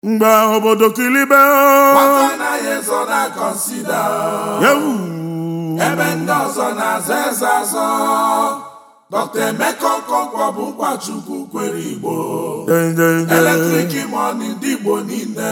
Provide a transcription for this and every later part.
mgbe obodo kilibe nwata anaghị ezo na kọnsida ebe ndị ọzọ na-aza eze azọ. Dr. Emeka Okonkwo bụ Nwachukwu kwere Igbo, eletrik mọni ndị Igbo niile.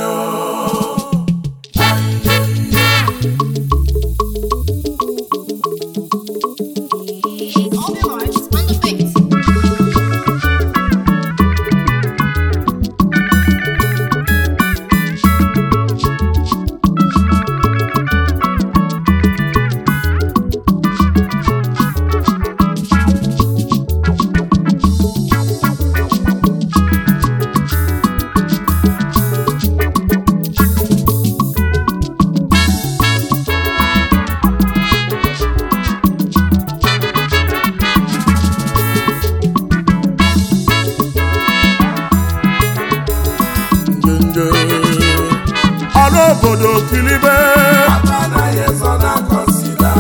Obodo kilibe nwata anaghị ezo na kọnsida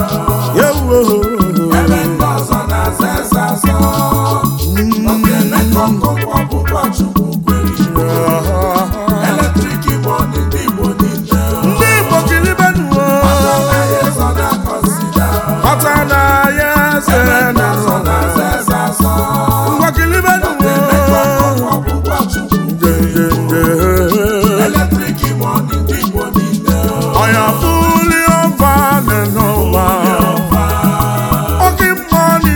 ebe ndị ọzọ na-aza eze azọ. Dr. Emeka Okonkwo bụ Nwachukwu kwere Igbo, eletrik mọni ndị Igbo niile. ndị Igbo kilibe nuo nwata anaghị ezo na kọnsida nwata anaghị eze ebe ndị ọzọ na-aza eze azọ. ngwa kilibe Dr. Emeka Okonkwo bụ Nwachukwu kwere Igbo, eletrik mọni ndị Igbo niile. Oya fully over the nova. Okay, money,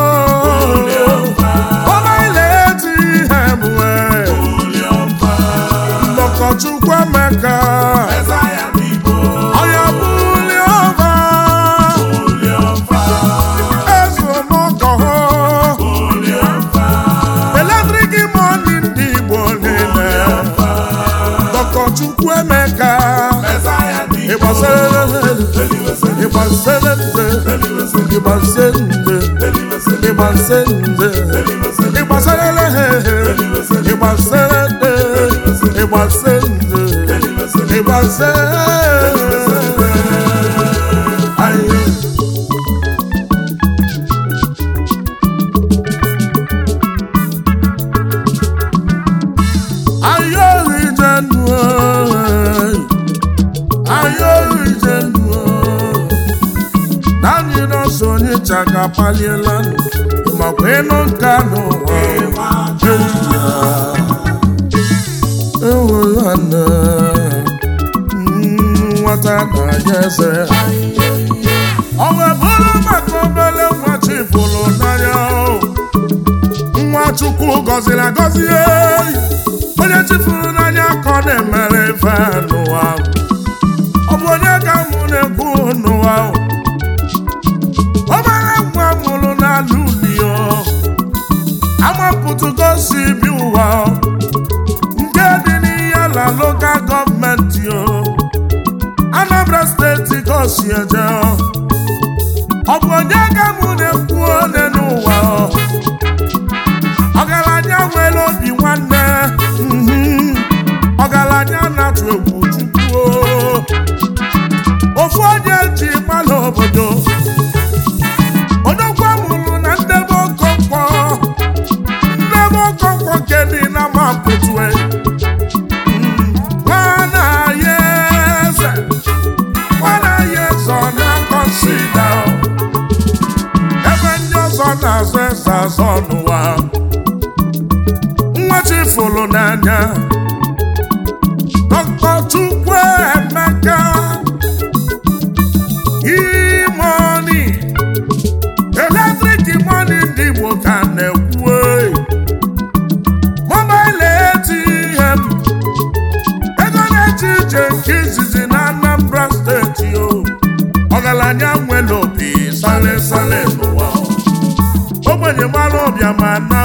oh my lady, Hemway. Dr. Chukwemeka. Oya fully over. Ezo moko. Electric money ndi bonene. Dr. Chukwemeka. Chaka paliela makweno nkano ewelana nwata na-eze ọnwe bụrụ maka obele nwa chifụlụ n'anya Nwachukwu gọziri agọzi onye chifụrụ n'anya ka ọ na-emere ife n'ụwa. Ọ bụ onye ka mụ na-ekwu n'ụwa ọbara nwa mụrụ n'ala ulio amapụtụ gosi bi ụwa nke dị n'ihe la lokal gọọmenti Anambra steeti gosi eje. Ọ bụ onye ka mụ na-ekwu one n'ụwa ọgaranya nwere obi nwanne ọgaranya na-atụ egwu Chukwu ofu onye ji mmanụ obodo odogwu mụrụ na Ndebe Okonkwo nke dị na Mapụtue nwana ya eze na kọnsida ebe ndị ọzọ na-azọ eze azọ n'ụwa. Nwachifụlụ n'anya Dr. Chukwemeka imoni eletrik mọni ndị Igbo ka na-ekwu mobile ATM ego na-eche ije nke izizi na Anambra steeti ọgaranya nwere obi sale n'ụwa ogbenye mara ọbịa ma na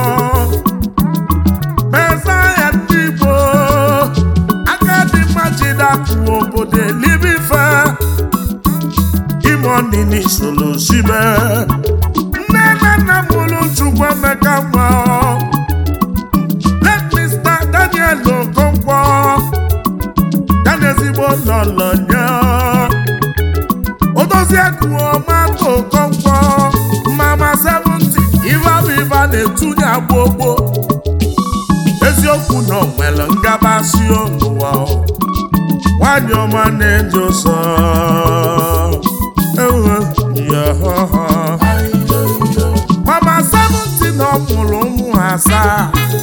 meza ya ndị Igbo aka dị mma jidapụ obodo elibife imoni n'isolo sibe nne na nna mụrụ Chukwemeka nwa Mr. Daniel Okonkwo ya na ezigbo lọlọnya Odoziakụ Mata Okonkwo Mama 70 Iva na-etunye agbogbo ezi eziokwu na o nwere ngabasị n'ụwa nwanyị ọma na-eji ụsọ mama 70 na ọ mụrụ ụmụ asaa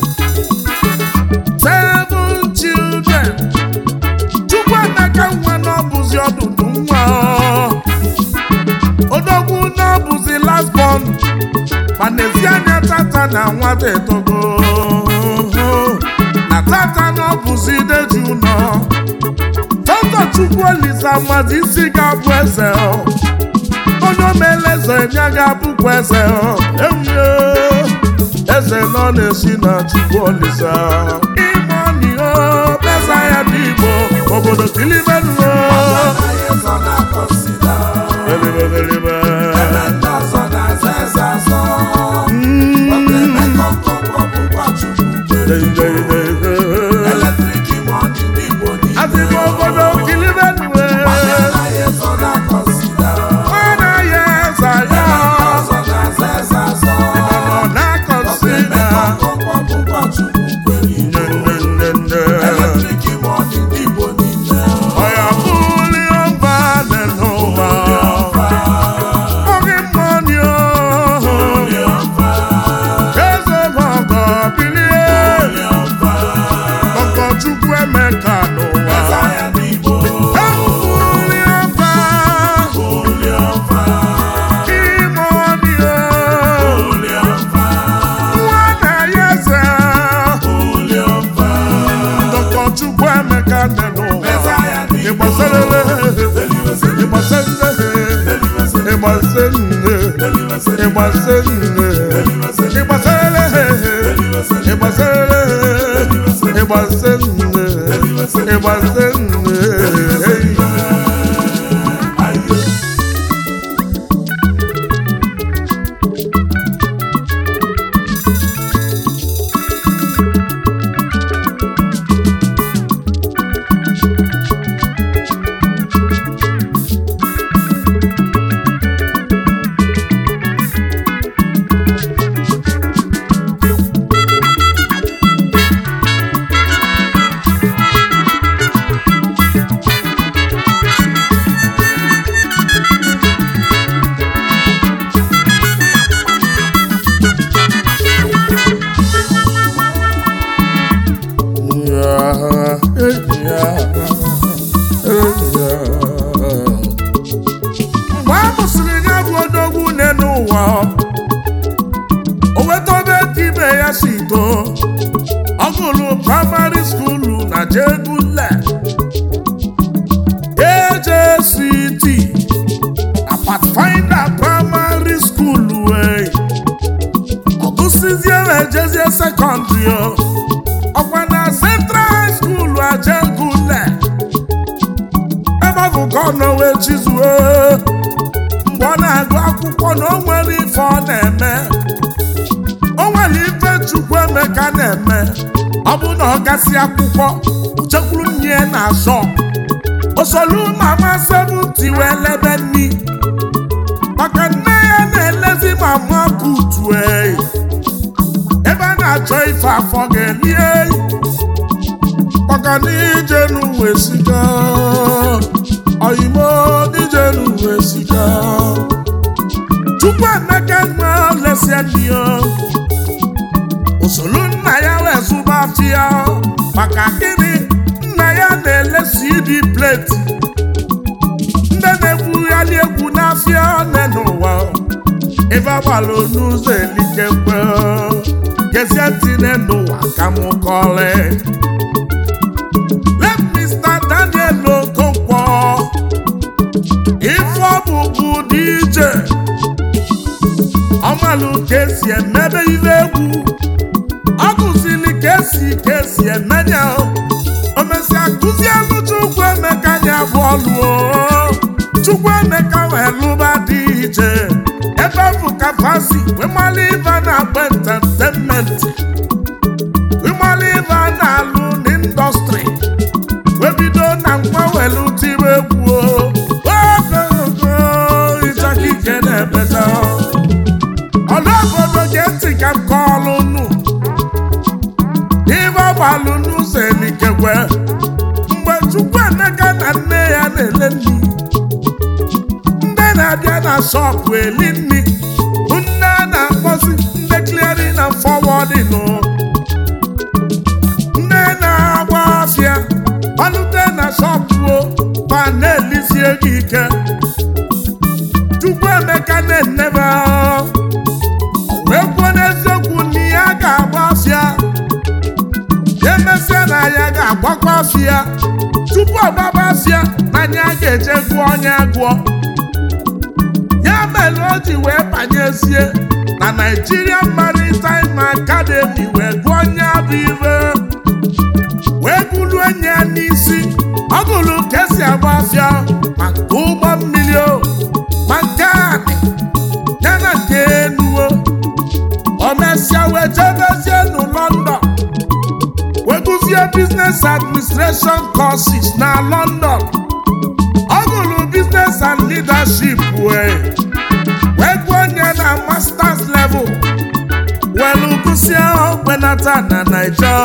7 children Chukwuemeka nwa na ọ bụzi ọdụdụ nwa odogwu na ọ bụzi last born mana ezi anya tata na nwata etogo na tata na ọ bụzi ideji ụlọ Tọntọ Chukwuolisa mmadụ isi ga-abụ eze onye omeleze ya ga-abụkwa eze ewuye eze nọ na-esi na Chukwuolisa imoni pesa ya dị Igbo obodo kilibenuo primary school na Jegule AJCT a Pathfinder primary school Ogusizie Ejezie secondary Okwana Central High School a Jegule Ebavukono we Chizue mgbe na-agụ akwụkwọ na o nwere ife ọ na-eme o nwere ife Chukwuemeka na-eme ọ bụ na ọ gasị akwụkwọ uchekwuru nye na-azọ osolu mama 70 wee lebe nni maka nne ya na-elezi mama butu ebe a na-achọ ife afọ ga-elie maka na ije n'uwe sika oyimo ije n'uwe sika Chukwuemeka nwa lesia n'iyo osolu nna ya wee zụba afịa maka gịnị nna ya na-elesi CD plate ndị na-ekwugharị egwu n'afịa nne n'ụwa ebe agbalụ n'ụzọ elikekwe gezie ntị n'ụwa ka mụ kọle let Mr. Daniel Okonkwo ife ọ bụ DJ ọmalụ ka esi emebe ife egwu ọ kụzili ka esi emenye o mesịa kụzielụ Chukwuemeka ya bụ ọlụ Chukwuemeka wee lụba dị iche ebe bụ ka fasi wemali ife na-agba entertainment wemali ife na-alụ n'indọstrị webido na nwa welu tiri egwu ogogo ịchaka ike na-ebeta ọlụ obodo ga-eti ka m kọọlụ nụ ekwe mgbe Chukwuemeka na nne ya na-ele nri ndị na-abịa na shọpụ eli nri nne a na-akpọzi ndị clearing and forwarding nne na-agba afịa ọlụte na shọpụ ma na-elizie gị ike Chukwuemeka na-enebe wee kwuo n'eziokwu na ya ga-agba afịa emesịa na ya ga-agbakwa afịa tupu ọgbaba afịa na ya ga-eje gụọ onye agụọ ya mere o ji wee banyezie na Nigerian Maritime Academy wee gụọ onye abụ ibe wee gụrụ enye ya n'isi ọ gụrụ ka esi agba afịa maka ụgbọ mmiri ma nke anị ya na nke enuo o mesịa wee jebezie n'ụ London wee gụzie business administration courses na London ọ gụrụ business and leadership wee gụọ onye na masters level welu gụsie ogbenata na Naija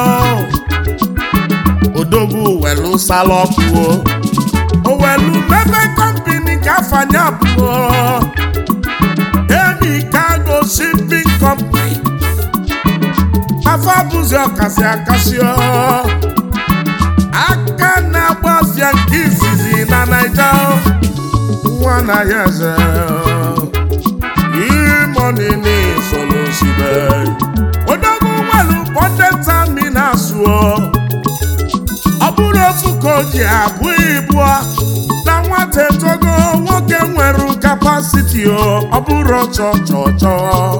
odogwu welu salọpụo o welu mebe company ka afanya pụọ Emi Cargo Shipping Company afọ bụzi ọkasị akasị aka na-agba afịa nke izizi na Naija nwa na ya eze imonini solosibe odogwu nwelu potent terminals ọ bụrụ ofu ka o ji abụ ibu na nwata etogo nwoke nwere kapasiti ọ bụrụ chọchọchọ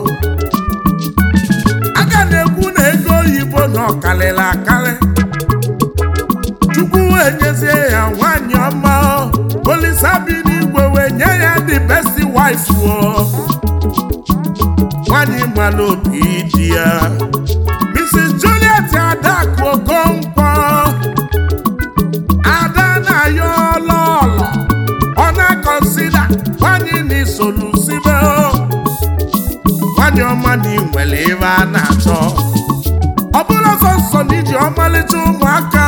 aga na-ekwu na ego oyibo na ọkalịla akalị Chukwu enyezie ya nwanyị ọma Olisa bi n'igwe wee nye ya the best wife nwanyị mmanụ obi di ya Mrs. Juliet Adaku Okonkwo ada na-ayọ ọlọọlọ ọ na-akọnsida nwanyị n'isolusibe nwanyị ọma na inwere ebe a na-achọ ọ bụrụ ọsọ nsọ na iji ọmalịcha ụmụaka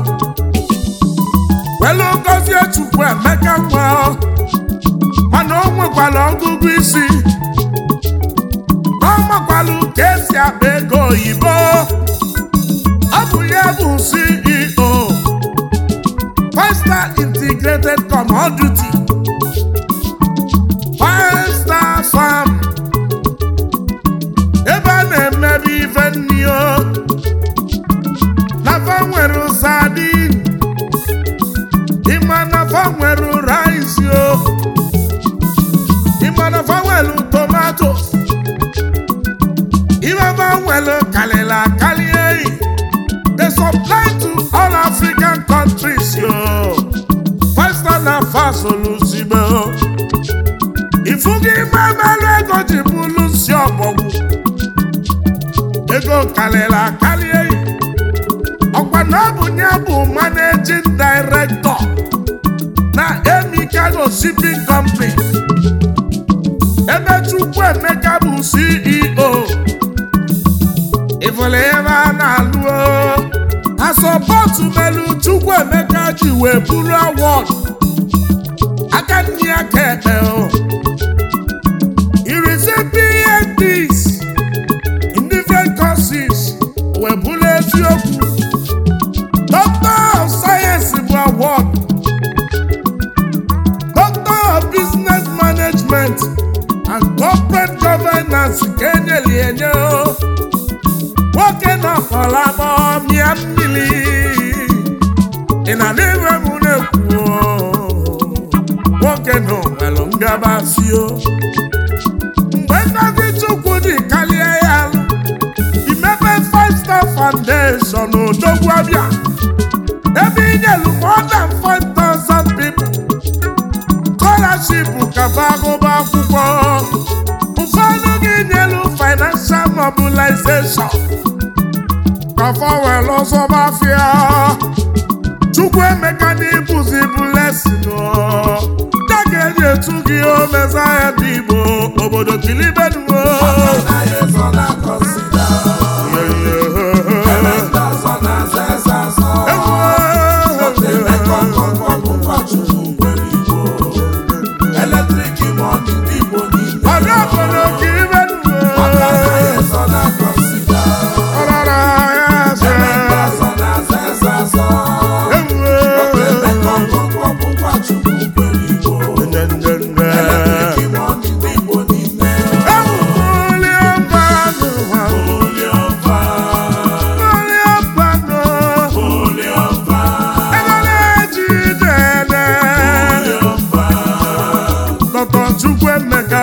welu gọzie Chukwuemeka nwa mana o nwekwara ọgụgụ isi ọ makwalụ ka esi akpa ego oyibo ọ bụ ya bụ CEO Five Star Integrated Commodity Five Star Farm ebe a na-emebi ife nni nafa nwere sardine ịma nafa nwere rice ịma nafa nwere tomatoes ịma nwere kalịla kalie they supply to all African countries Five Star na fasolusibe ifugi mamelu ego ji bụlụ nsi ọbọgwụ ego kalịla kalie ọkwa na ọ bụ ya bụ managing director na Emi Cargo Shipping Company ebe Chukwuemeka bụ CEO ifele ebe a na-alụ asọpọtụ melu Chukwuemeka ji wee bụrụ award aka nni aka ekpe PhDs in different courses wee bụrụ eziokwu Doctor of Science bụ award Doctor of Business Management and Corporate Governance ka enyeli enye nwoke nọkọlabọ mịa mmiri ị na n'ime m na-ekwu nwoke nọ nwere ngabasị mgbe Ngozi Chukwu dị kalie ya imepe Five Star Foundation odogwu abịa ebe inyelu more than 5,000 people scholarship kafa agụba akwụkwọ ụfọdụ gị nyelu financial mobilization kafa were ọsọ mafia Chukwuemeka n'ibuzi blessing ga-eji etu gị omeza ya dị Igbo obodo kilibenuo ewu Chukwuemeka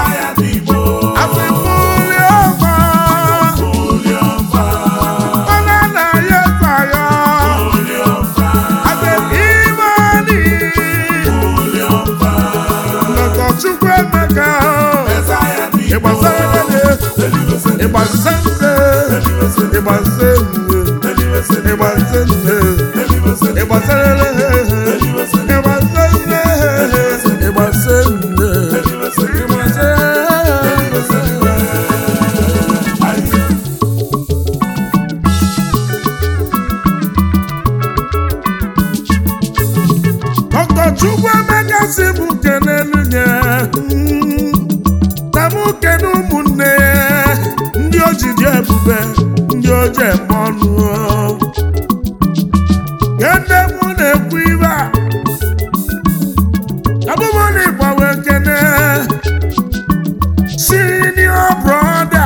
Chukwuemeka si m kenelu nye na m kene ụmụnne ndị ojidi ebube ndị oji eme ọnụ kene mụ na-ekwu ibe a abụmụ na ịgbawe kene senior brother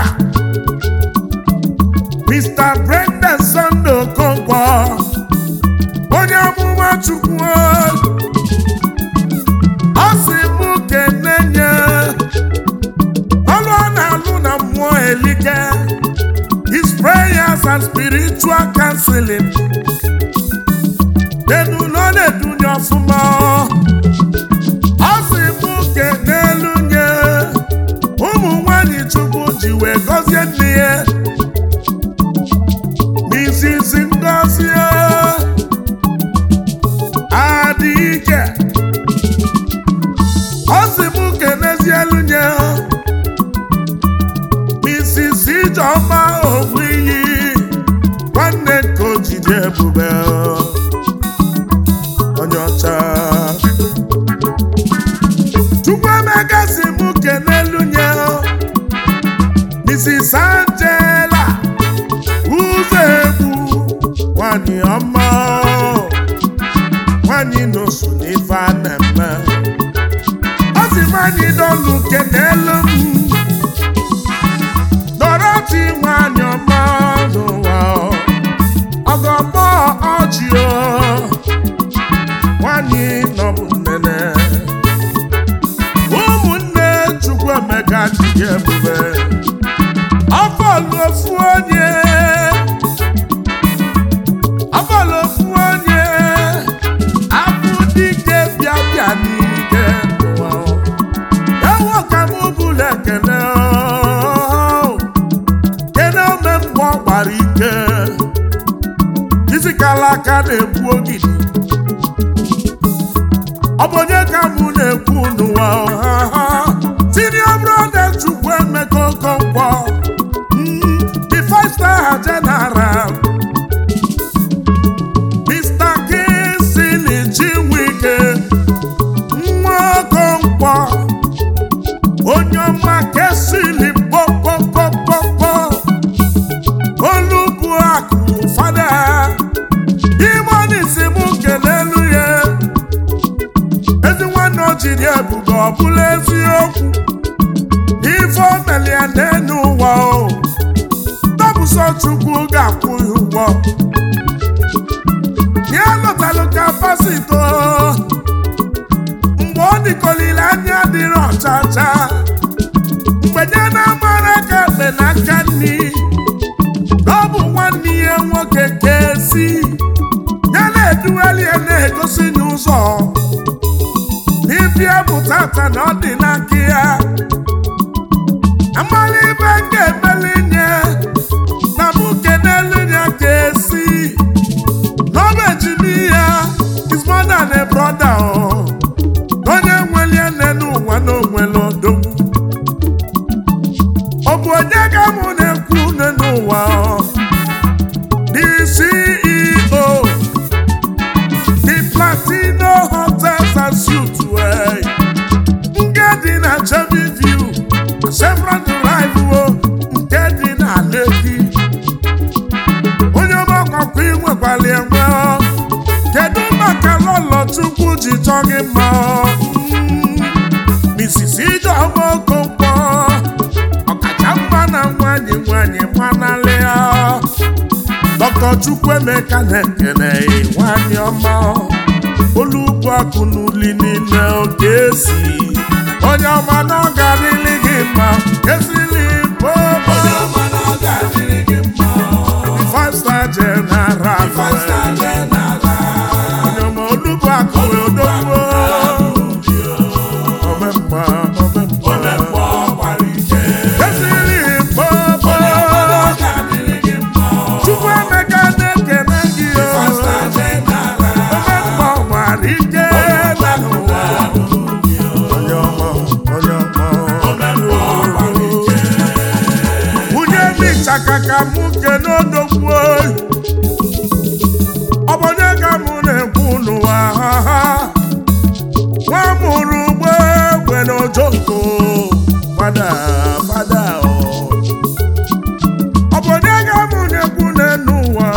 Mr. Brendan Sunday Okonkwo onye amụma Chukwu his prayers and spiritual counseling they do not do your small asibuke n'elunye ụmụ nwanyị Chukwu ji wee gọzie nne ya Mrs. Ngozi Adike asibuke n'ezielunye Ijeọma Ogbuiyi nwanne nke ojide ebube onye ọcha Chukwuemeka si m kenelu nye Mrs. Angela ụzọ egwu nwanyị ọma nwanyị n'osu n'ife a na-eme ọ sị nwanyị dọlụ kenelu m nwanyị ọma n'ụwa ọgọmọ ọjị nwanyị nọbụ nnene ụmụnne Chukwuemeka dị ebube ọbọlụ ofu onye abụ dike bịa n'ike n'ụwa ewo ka m bụla ekele gbara ike isi kala aka na-egbu ogidi ọ bụ onye ka mụ na-ekwu n'ụwa senior brother Chukwuemeka Okonkwo the 5-star general Mr. Kingsley Chinwike nwa Okonkwo onye ọma kesili kpọkpọkpọkpọ fada imoni si m kelelu ya ezi nwanne ojiri ebube ọ bụla eziokwu ife o meli ya n'elu ụwa tọbụsọ Chukwu ga-akwụ ya ụgwọ ya lụtalụ kapasito mgbe ọ dịkolile anya dịrị ọchacha mgbe nye na-amara ka ekpe n'aka nni ọ bụ nwanne ihe nwoke kesi ya na-eduweli ya na-egosi n'ụzọ n'ibia bụ tata na ọ dị n'aka ya amala ibe ga-emeli nye na mụ kenelu ya kesi n'ọba ejimi ya is more than a brother onye nweli ene n'ụwa na onwere odogwu ọ bụ onye ga mụ na-ekwu n'ụwa the CEO the Platino Hotels and Suites nke dị na Chevy View Chevron Drive nke dị na Lekki onye ọgbakọ inwekwala enwe kedu maka lọlọ Chukwu ji chọọ gị mma Mrs. Ijeọma Okonkwo ọkacha mma na nwanyị manalịa Dr. Chukwuemeka na-ekene nwanyị ọma Olugbu akụ n'uli niile oge esi onye ọma na ọ ga-adịrị gị mma esili popo onye ọma na ọ ga-adịrị gị mma 5-star general onye ọma onugbu akụ odogwu omemma esili popo Chukwu Emeka na-ekele gị omemma ọgbara ike na n'ụwa nwunye michaka ka mụ kene odogwu ọbọnye ka mụ na-ekwu n'ụwa nwa mụrụ ugbo egbe n'ojoko fada ọbọnye ka mụ na-ekwu n'ụwa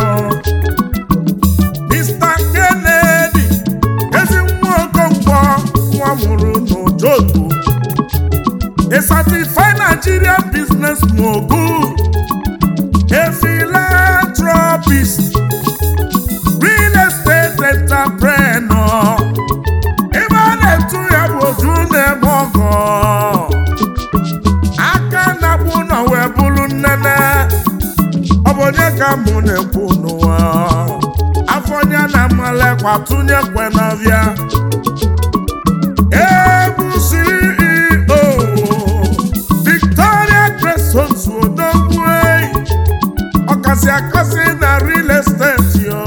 Mr. Kennedy ezi nwa Okonkwo nwa mụrụ n'ojoko a certified Nigerian business mogul, a philanthropist, real estate entrepreneur. Even a two-year-old June Mogo. Aka na buna webulu nene. Obonye ka mune kunuwa. Afonya na male kwa tunye kwenavya. Akasi na real estate yo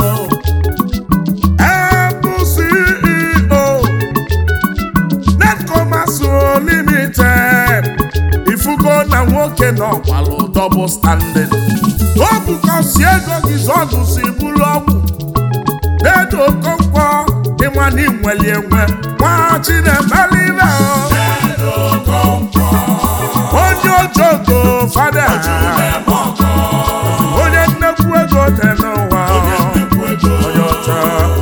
CEO Netcommerce Limited ifugo na nwoke na ọkwalụ double standing obu kasi ego gị zọdụ si bụrụ ọgwụ Edo Okonkwo ịma na inweli enwe nwa Chinemelive onye ojoko fada onye nnekwu ego dị n'ụwa onye ọcha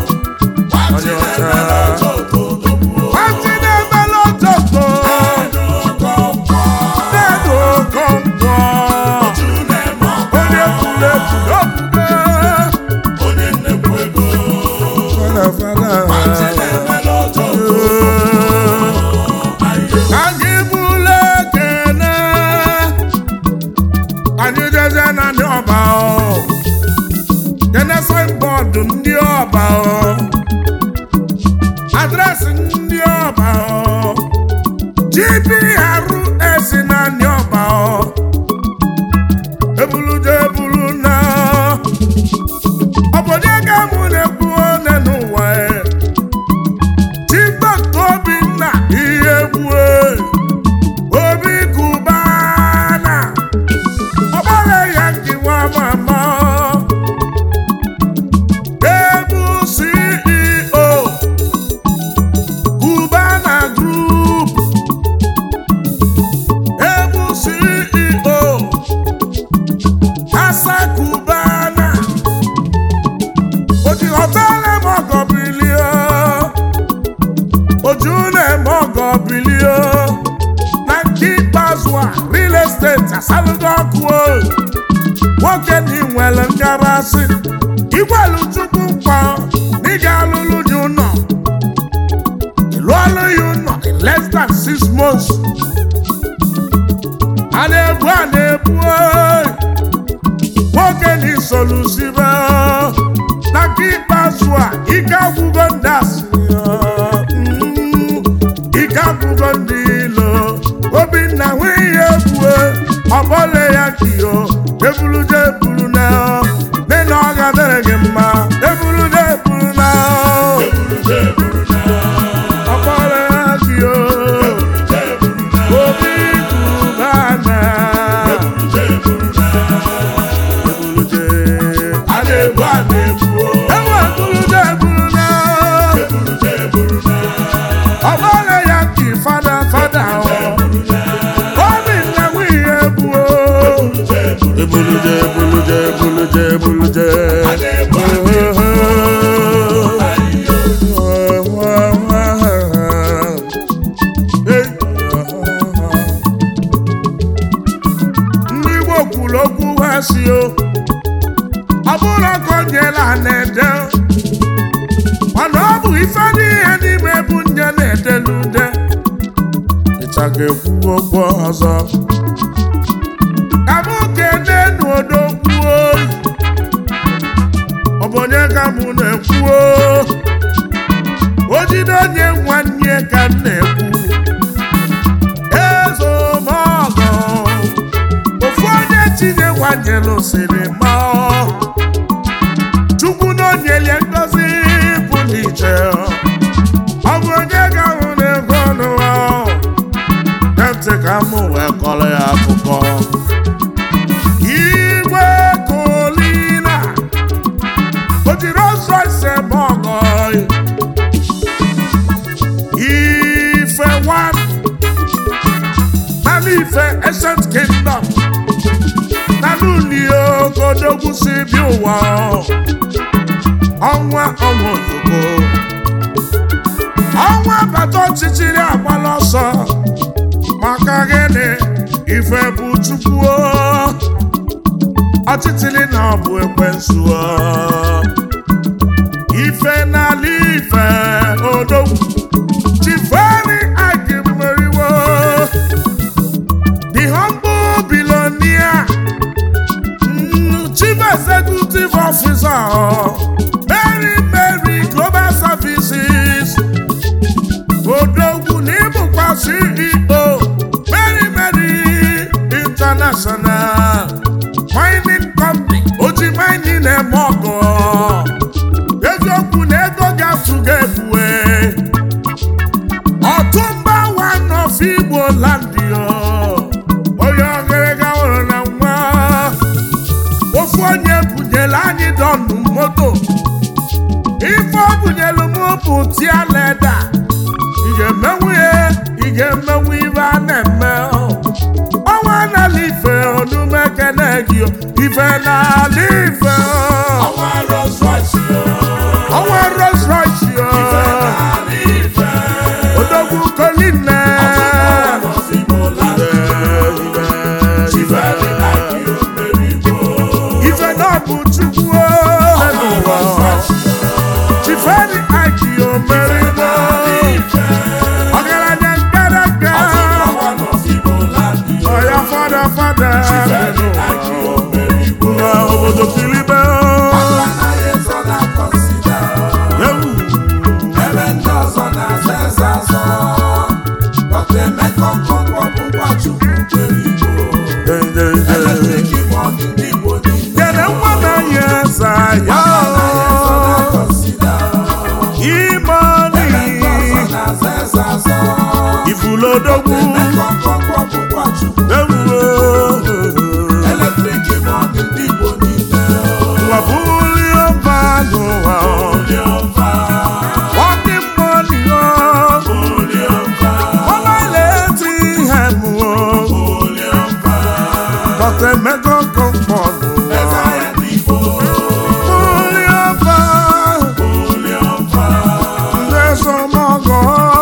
Chinemelu ojoko Edo Okonkwo onye kwulegwu n'okwube onye nnekwu ego anyị bụla ekene anyị jeze na ndị ọba kene signboard ndị ọba adresị ndị ọba GPRS na ndị ọba ebulu na obodo ga-amụ na-ekwu one n'ụwa Chief Dr. Obinna ihe gbue Obi Cubana ọgbara ya nke nwa mama ebu CEO Cubana Group ebu CEO Asa Cubana oji họtelu mọgọ bilio oju na-eme ọgọ bilio na nke ikpeazụ a real estate asalụgo ọkụ nwoke na inwere ngabasị igwelu Chukwu nkwa na ị ga-alụlụ dị ụlọ ịlụọlụ ya ụlọ in less than 6 months a na-ebu nwoke na isolusibe na nke ikpeazụ a ike agwụgo ndị asịrị ike agwụgo ndị ilo Obinna nwe ihe egbue ọbọle ya kiyo ebulude ebulu na nene ọ ga-adịrị gị mma ebulude ebulu na ọbọle ya kiyo Obi Cubana ọbọle ya ki fada Obinna nwe ihe egbue ebulude ndị Igbo kwuru okwu ha si o ọ bụrụ ọkọ nyela na-ede mana ọ bụ ife n'ihe n'ime na-edelude ịchaga ekwu okwu ọzọ ka mụ kene n'odogwu oyi ọ bụ onye ka mụ na-ekwu o jide onye nwanne ka m na-ekwu Ezomọgọ ofu onye tinye nwanyelu siri ma Chukwu n'onyele ngozi pụrụ iche ọ bụ onye ga-ahụ n'ego n'ụwa ntị ka m wee kọrọ ya akụkọ Igwe Kolina o jiri ọsọ ise mọgọ Ife one Ife Ancient Kingdom na n'ụlọ Odogwu si bi ụwa ọnwa ozugbo ọnwa bata ọchịchịrị agbala ọsọ maka gịnị ife bụ Chukwu ọchịchịrị na ọ bụ ekwensu ife n'ala ife Odogwu Chiferi Agimeriwo the humble billionaire chief executive officer Mary Global Services Odogwu n'ịbụkwa CEO Mary International Mining Company oji mining eme ọgọ eziokwu na ego ga-atụga ebue Ọtụmba one of Igbo land onye bunyere anyị dọnụ moto ife ọ bunyelu m bụ tia leda ị ga-emenwu ife a na-eme ọnwa n'ala ife onumekene gị ife n'ala ife ọnwa Rolls Royce Odogwu Kolina bụ Chukwu Chiferi Agimeriwo ọgaranya ngaraga ọya fada na obodo Filibe ebe ndị ọzọ na-aza eze azọ Dr. Emeka Okonkwo bụkwa Chukwu kwere Igbo eletrik Igbo ndị Igbo Ifulodogwu eletrik ndị Igbo niile wabụliọba n'ụwa walking money ọlaileti ihe mụọ Dr. Emeka Okonkwo Ezomọgọ